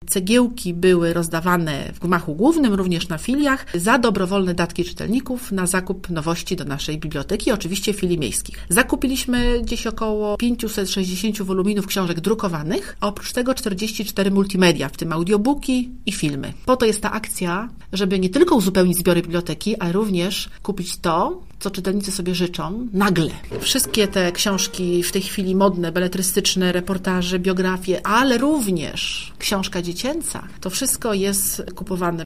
cegiełki były rozdawane w gmachu głównym, również na filiach, za dobrowolne datki czytelników na zakup nowości do naszej biblioteki, oczywiście filii miejskich. Zakupiliśmy gdzieś około 560 woluminów książek drukowanych, a oprócz tego 44 multimedia, w tym audiobooki i filmy. Po to jest ta akcja, żeby nie tylko uzupełnić zbiory biblioteki, ale również kupić to, co czytelnicy sobie życzą, nagle. Wszystkie te książki w tej chwili modne, beletrystyczne, reportaże, biografie, ale również książka dziecięca, to wszystko jest kupowane